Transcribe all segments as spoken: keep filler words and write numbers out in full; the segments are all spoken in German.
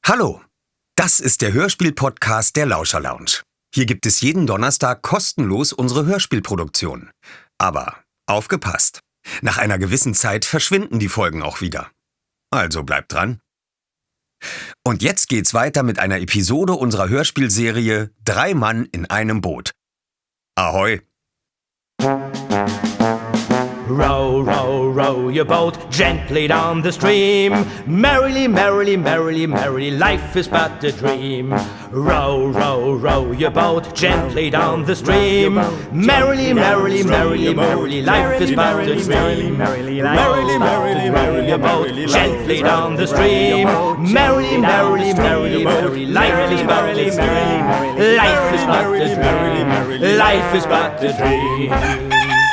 Hallo, das ist der Hörspiel-Podcast der Lauscher Lounge. Hier gibt es jeden Donnerstag kostenlos unsere Hörspielproduktion. Aber aufgepasst, nach einer gewissen Zeit verschwinden die Folgen auch wieder. Also bleibt dran. Und jetzt geht's weiter mit einer Episode unserer Hörspielserie Drei Mann in einem Boot. Ahoi! Row, row, row your boat gently down the stream. Merrily, merrily, merrily, merrily, life is but a dream. Row, row, row your boat gently down the stream. Merrily, merrily, merrily, merrily, life is but a dream. Merrily, merrily, merrily, merrily, your boat gently down the stream. Merrily, merrily, merrily, merrily, life is but a dream. Life is but a dream. Life is but a dream.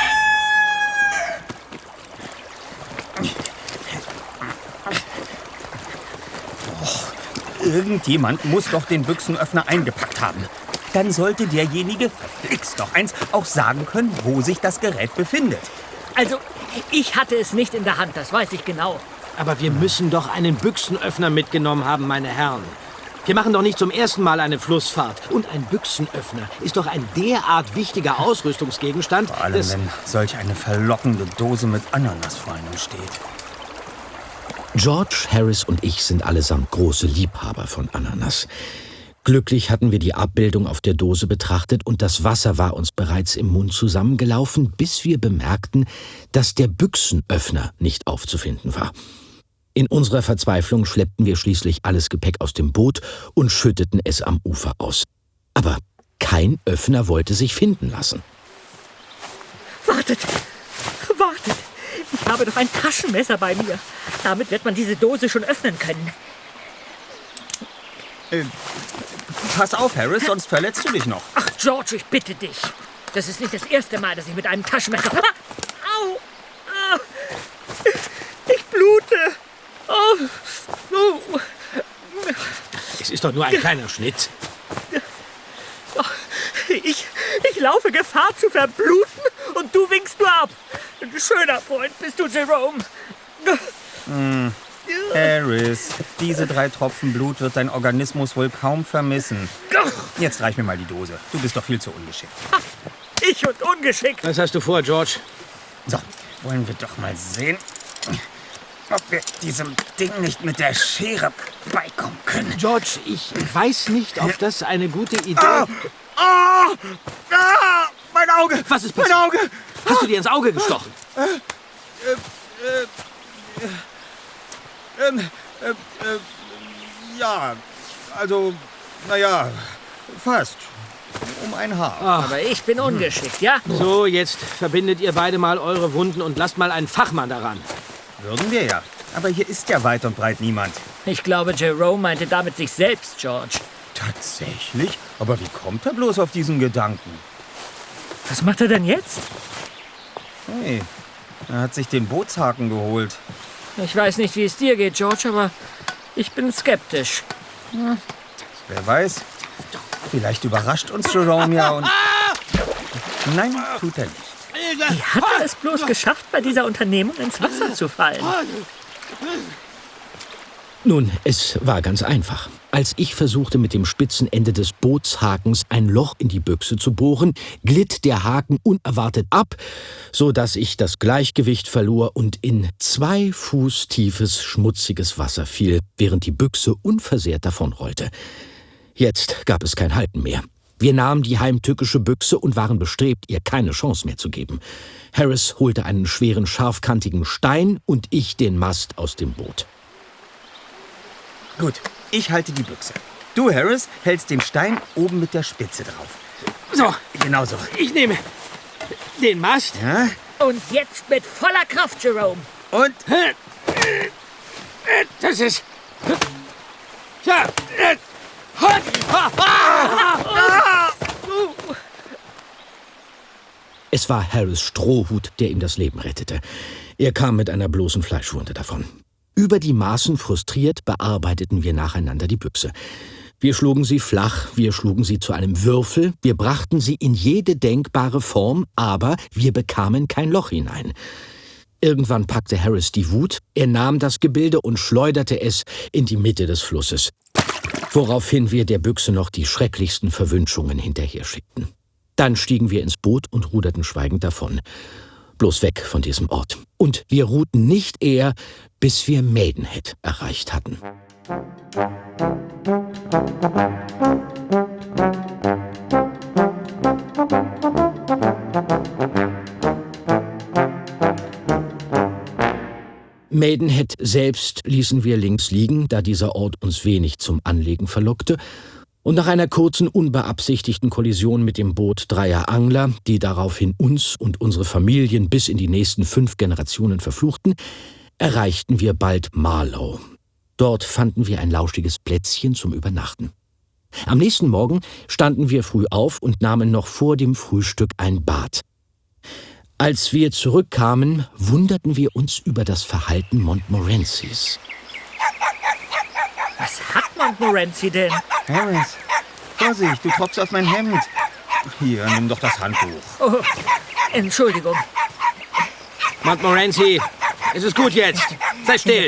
Irgendjemand muss doch den Büchsenöffner eingepackt haben. Dann sollte derjenige, verflixt doch eins, auch sagen können, wo sich das Gerät befindet. Also, ich hatte es nicht in der Hand, das weiß ich genau. Aber wir müssen doch einen Büchsenöffner mitgenommen haben, meine Herren. Wir machen doch nicht zum ersten Mal eine Flussfahrt. Und ein Büchsenöffner ist doch ein derart wichtiger Ausrüstungsgegenstand, Vor allem, dass... wenn solch eine verlockende Dose mit Ananas vor einem steht. George, Harris und ich sind allesamt große Liebhaber von Ananas. Glücklich hatten wir die Abbildung auf der Dose betrachtet und das Wasser war uns bereits im Mund zusammengelaufen, bis wir bemerkten, dass der Büchsenöffner nicht aufzufinden war. In unserer Verzweiflung schleppten wir schließlich alles Gepäck aus dem Boot und schütteten es am Ufer aus. Aber kein Öffner wollte sich finden lassen. Wartet! Wartet! Ich habe doch ein Taschenmesser bei mir. Damit wird man diese Dose schon öffnen können. Äh, pass auf, Harris, sonst verletzt du dich noch. Ach, George, ich bitte dich. Das ist nicht das erste Mal, dass ich mit einem Taschenmesser... Au! Ah. Ich blute! Oh. Oh. Es ist doch nur ein kleiner Schnitt. Ich, ich laufe Gefahr zu verbluten und du winkst nur ab. Ein schöner Freund bist du, Jerome. Hm. Harris, diese drei Tropfen Blut wird dein Organismus wohl kaum vermissen. Jetzt reich mir mal die Dose. Du bist doch viel zu ungeschickt. Ich und ungeschickt. Was hast du vor, George? So, wollen wir doch mal sehen, ob wir diesem Ding nicht mit der Schere beikommen können. George, ich weiß nicht, ob das eine gute Idee... Ah! Ah! Ah! Mein Auge! Was ist passiert? Mein Auge! Hast du dir ins Auge gestochen? Äh, äh, äh, äh, äh, äh, äh, ja, also, naja, fast. Um ein Haar. Ach. Aber ich bin ungeschickt, ja? So, jetzt verbindet ihr beide mal eure Wunden und lasst mal einen Fachmann daran. Würden wir ja. Aber hier ist ja weit und breit niemand. Ich glaube, Jerome meinte damit sich selbst, George. Tatsächlich? Aber wie kommt er bloß auf diesen Gedanken? Was macht er denn jetzt? Hey, er hat sich den Bootshaken geholt. Ich weiß nicht, wie es dir geht, George, aber ich bin skeptisch. Hm. Wer weiß. Vielleicht überrascht uns Jerome ja und... Nein, tut er nicht. Wie hat er es bloß geschafft, bei dieser Unternehmung ins Wasser zu fallen? Nun, es war ganz einfach. Als ich versuchte, mit dem spitzen Ende des Bootshakens ein Loch in die Büchse zu bohren, glitt der Haken unerwartet ab, so dass ich das Gleichgewicht verlor und in zwei Fuß tiefes, schmutziges Wasser fiel, während die Büchse unversehrt davonrollte. Jetzt gab es kein Halten mehr. Wir nahmen die heimtückische Büchse und waren bestrebt, ihr keine Chance mehr zu geben. Harris holte einen schweren, scharfkantigen Stein und ich den Mast aus dem Boot. Gut, ich halte die Büchse. Du, Harris, hältst den Stein oben mit der Spitze drauf. So, Genau so. ich nehme den Mast. Ja? Und jetzt mit voller Kraft, Jerome. Und? Das ist... Ja. Es war Harris' Strohhut, der ihm das Leben rettete. Er kam mit einer bloßen Fleischwunde davon. Über die Maßen frustriert bearbeiteten wir nacheinander die Büchse. Wir schlugen sie flach, wir schlugen sie zu einem Würfel, wir brachten sie in jede denkbare Form, aber wir bekamen kein Loch hinein. Irgendwann packte Harris die Wut, er nahm das Gebilde und schleuderte es in die Mitte des Flusses. woraufhin wir der Büchse noch die schrecklichsten Verwünschungen hinterher schickten. Dann stiegen wir ins Boot und ruderten schweigend davon. Bloß weg von diesem Ort. Und wir ruhten nicht eher, bis wir Maidenhead erreicht hatten. Maidenhead selbst ließen wir links liegen, da dieser Ort uns wenig zum Anlegen verlockte. Und nach einer kurzen, unbeabsichtigten Kollision mit dem Boot dreier Angler, die daraufhin uns und unsere Familien bis in die nächsten fünf Generationen verfluchten, erreichten wir bald Marlow. Dort fanden wir ein lauschiges Plätzchen zum Übernachten. Am nächsten Morgen standen wir früh auf und nahmen noch vor dem Frühstück ein Bad. Als wir zurückkamen, wunderten wir uns über das Verhalten Montmorencys. Was hat Montmorency denn? Harris, Vorsicht, du tropfst auf mein Hemd. Hier, nimm doch das Handtuch. Oh, Entschuldigung. Montmorency, es ist gut jetzt. Sei still.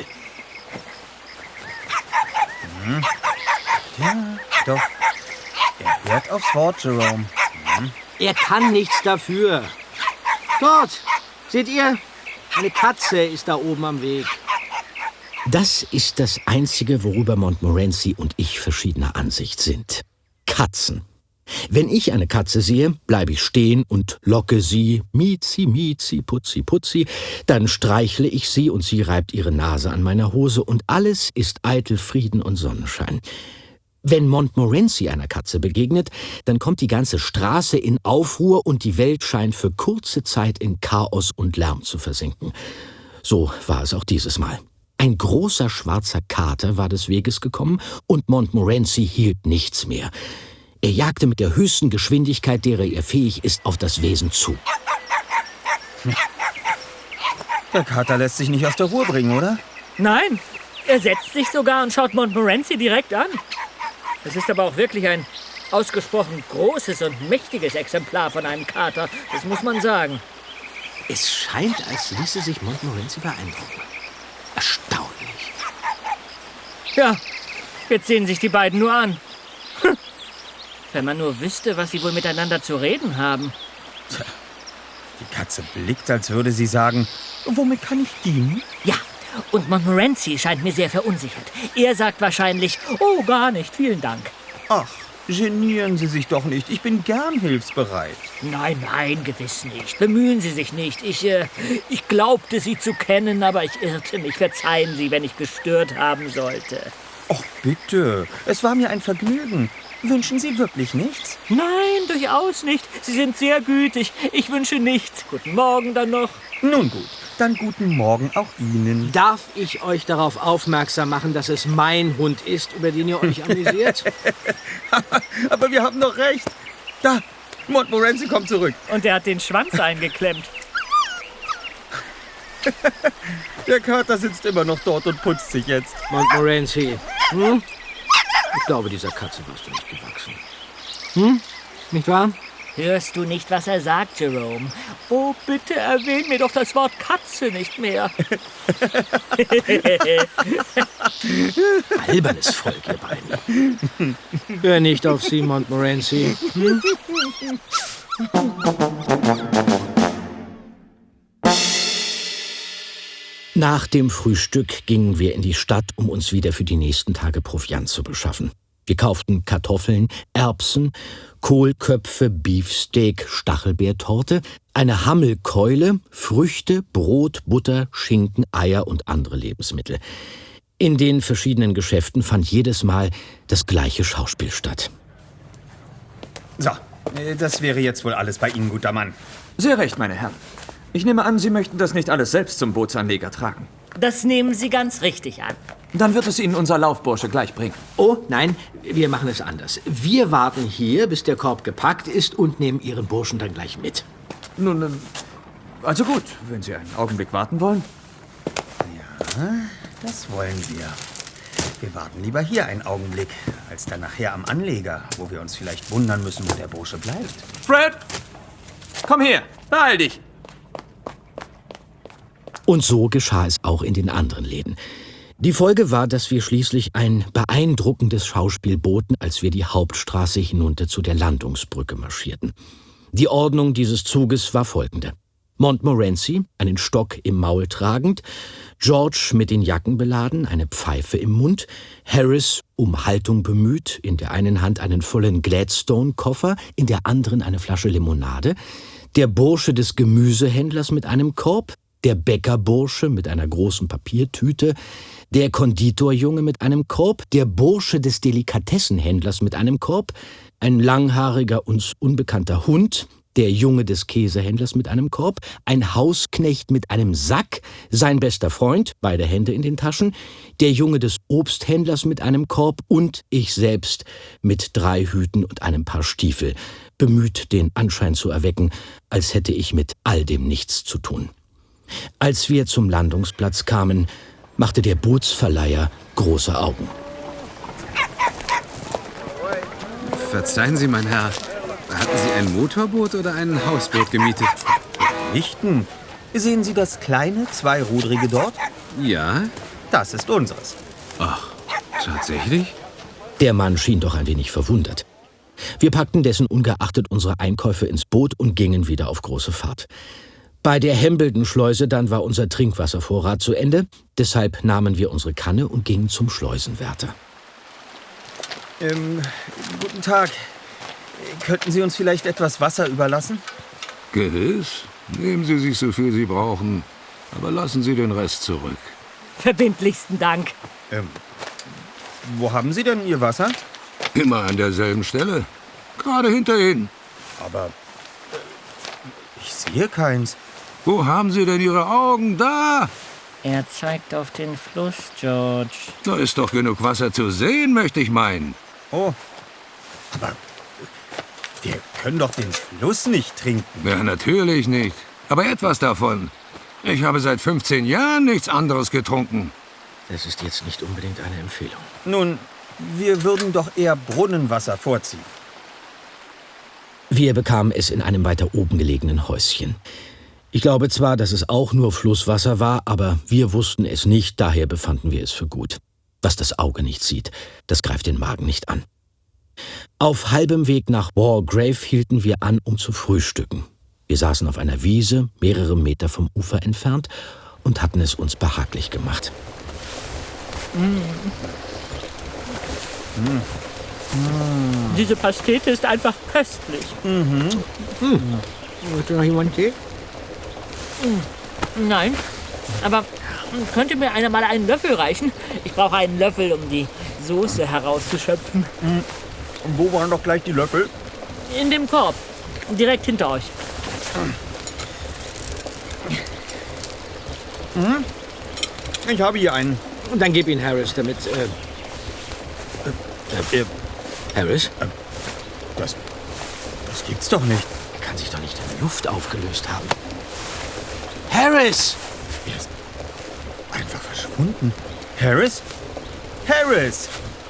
Hm. Ja, doch. Er hört aufs Wort, Jerome. Hm. Er kann nichts dafür. Dort, seht ihr? Eine Katze ist da oben am Weg. Das ist das Einzige, worüber Montmorency und ich verschiedener Ansicht sind. Katzen. Wenn ich eine Katze sehe, bleibe ich stehen und locke sie, miezi, miezi, putzi, putzi. Dann streichle ich sie und sie reibt ihre Nase an meiner Hose und alles ist eitel Frieden und Sonnenschein. Wenn Montmorency einer Katze begegnet, dann kommt die ganze Straße in Aufruhr und die Welt scheint für kurze Zeit in Chaos und Lärm zu versinken. So war es auch dieses Mal. Ein großer schwarzer Kater war des Weges gekommen und Montmorency hielt nichts mehr. Er jagte mit der höchsten Geschwindigkeit, derer er fähig ist, auf das Wesen zu. Der Kater lässt sich nicht aus der Ruhe bringen, oder? Nein, er setzt sich sogar und schaut Montmorency direkt an. Es ist aber auch wirklich ein ausgesprochen großes und mächtiges Exemplar von einem Kater, das muss man sagen. Es scheint, als ließe sich Montmorency beeindrucken. Erstaunlich. Ja, jetzt sehen sich die beiden nur an. Hm. Wenn man nur wüsste, was sie wohl miteinander zu reden haben. Tja, die Katze blickt, als würde sie sagen, womit kann ich dienen? Ja, und Montmorency scheint mir sehr verunsichert. Er sagt wahrscheinlich, oh, gar nicht, vielen Dank. Ach, genieren Sie sich doch nicht. Ich bin gern hilfsbereit. Nein, nein, gewiss nicht. Bemühen Sie sich nicht. Ich, äh, ich glaubte, Sie zu kennen, aber ich irrte mich. Verzeihen Sie, wenn ich gestört haben sollte. Och, bitte. Es war mir ein Vergnügen. Wünschen Sie wirklich nichts? Nein, durchaus nicht. Sie sind sehr gütig. Ich wünsche nichts. Guten Morgen dann noch. Nun gut, dann guten Morgen auch Ihnen. Darf ich euch darauf aufmerksam machen, dass es mein Hund ist, über den ihr euch amüsiert? Aber wir haben doch recht. Da, Montmorency kommt zurück. Und er hat den Schwanz eingeklemmt. Der Kater sitzt immer noch dort und putzt sich jetzt. Montmorency, hm? Ich glaube, dieser Katze warst du nicht gewachsen. Hm? Nicht wahr? Hörst du nicht, was er sagt, Jerome? Oh, bitte erwähn mir doch das Wort Katze nicht mehr. Albernes Volk, ihr beiden. Hör nicht auf sie, Montmorency. Hm? Nach dem Frühstück gingen wir in die Stadt, um uns wieder für die nächsten Tage Proviant zu beschaffen. Wir kauften Kartoffeln, Erbsen, Kohlköpfe, Beefsteak, Stachelbeertorte, eine Hammelkeule, Früchte, Brot, Butter, Schinken, Eier und andere Lebensmittel. In den verschiedenen Geschäften fand jedes Mal das gleiche Schauspiel statt. So, das wäre jetzt wohl alles bei Ihnen, guter Mann. Sehr recht, meine Herren. Ich nehme an, Sie möchten das nicht alles selbst zum Bootsanleger tragen. Das nehmen Sie ganz richtig an. Dann wird es Ihnen unser Laufbursche gleich bringen. Oh, nein, wir machen es anders. Wir warten hier, bis der Korb gepackt ist und nehmen Ihren Burschen dann gleich mit. Nun, ähm, also gut, wenn Sie einen Augenblick warten wollen. Ja, das wollen wir. Wir warten lieber hier einen Augenblick, als dann nachher am Anleger, wo wir uns vielleicht wundern müssen, wo der Bursche bleibt. Fred, komm her, beeil dich. Und so geschah es auch in den anderen Läden. Die Folge war, dass wir schließlich ein beeindruckendes Schauspiel boten, als wir die Hauptstraße hinunter zu der Landungsbrücke marschierten. Die Ordnung dieses Zuges war folgende: Montmorency, einen Stock im Maul tragend, George mit den Jacken beladen, eine Pfeife im Mund, Harris um Haltung bemüht, in der einen Hand einen vollen Gladstone-Koffer, in der anderen eine Flasche Limonade, der Bursche des Gemüsehändlers mit einem Korb, der Bäckerbursche mit einer großen Papiertüte, der Konditorjunge mit einem Korb, der Bursche des Delikatessenhändlers mit einem Korb, ein langhaariger, uns unbekannter Hund, der Junge des Käsehändlers mit einem Korb, ein Hausknecht mit einem Sack, sein bester Freund, beide Hände in den Taschen, der Junge des Obsthändlers mit einem Korb und ich selbst mit drei Hüten und einem Paar Stiefel, bemüht, den Anschein zu erwecken, als hätte ich mit all dem nichts zu tun. Als wir zum Landungsplatz kamen, machte der Bootsverleiher große Augen. Verzeihen Sie, mein Herr, hatten Sie ein Motorboot oder ein Hausboot gemietet? Lichten. Sehen Sie das kleine, zweirudrige dort? Ja? Das ist unseres. Ach, tatsächlich? Der Mann schien doch ein wenig verwundert. Wir packten dessen ungeachtet unsere Einkäufe ins Boot und gingen wieder auf große Fahrt. Bei der Hambledon-Schleuse dann war unser Trinkwasservorrat zu Ende. Deshalb nahmen wir unsere Kanne und gingen zum Schleusenwärter. Ähm, guten Tag. Könnten Sie uns vielleicht etwas Wasser überlassen? Gewiss. Nehmen Sie sich so viel Sie brauchen. Aber lassen Sie den Rest zurück. Verbindlichsten Dank. Ähm, wo haben Sie denn Ihr Wasser? Immer an derselben Stelle. Gerade hinter Ihnen. Aber ich sehe keins. Wo haben Sie denn Ihre Augen? Da! Er zeigt auf den Fluss, George. Da ist doch genug Wasser zu sehen, möchte ich meinen. Oh, aber wir können doch den Fluss nicht trinken. Ja, natürlich nicht. Aber etwas davon. Ich habe seit fünfzehn Jahren nichts anderes getrunken. Das ist jetzt nicht unbedingt eine Empfehlung. Nun, wir würden doch eher Brunnenwasser vorziehen. Wir bekamen es in einem weiter oben gelegenen Häuschen. Ich glaube zwar, dass es auch nur Flusswasser war, aber wir wussten es nicht, daher befanden wir es für gut. Was das Auge nicht sieht, das greift den Magen nicht an. Auf halbem Weg nach Walgrave hielten wir an, um zu frühstücken. Wir saßen auf einer Wiese, mehrere Meter vom Ufer entfernt, und hatten es uns behaglich gemacht. Mm. Mm. Diese Pastete ist einfach köstlich. Mhm. Hm. Möchte noch jemand Tee? Nein, aber könnte mir einer mal einen Löffel reichen? Ich brauche einen Löffel, um die Soße herauszuschöpfen. Und wo waren doch gleich die Löffel? In dem Korb, direkt hinter euch. Hm? Ich habe hier einen. Und dann gib ihn Harris, damit... Äh, äh, äh, Harris? Äh, das, das gibt's doch nicht. Er kann sich doch nicht in der Luft aufgelöst haben. Harris! Er ist einfach verschwunden. Harris? Harris!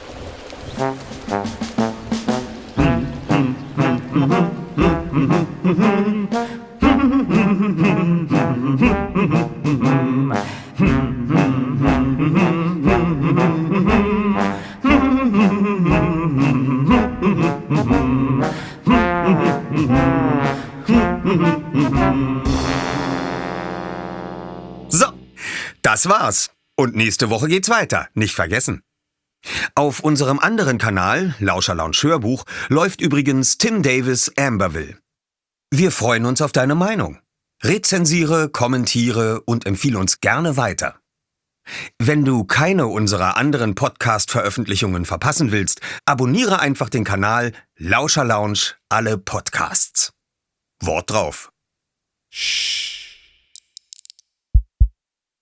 So, das war's. Und nächste Woche geht's weiter, nicht vergessen. Auf unserem anderen Kanal, Lauscher Lounge Hörbuch, läuft übrigens Tim Davis Amberville. Wir freuen uns auf deine Meinung. Rezensiere, kommentiere und empfehle uns gerne weiter. Wenn du keine unserer anderen Podcast-Veröffentlichungen verpassen willst, abonniere einfach den Kanal Lauscher Lounge alle Podcasts. Wort drauf. Shh.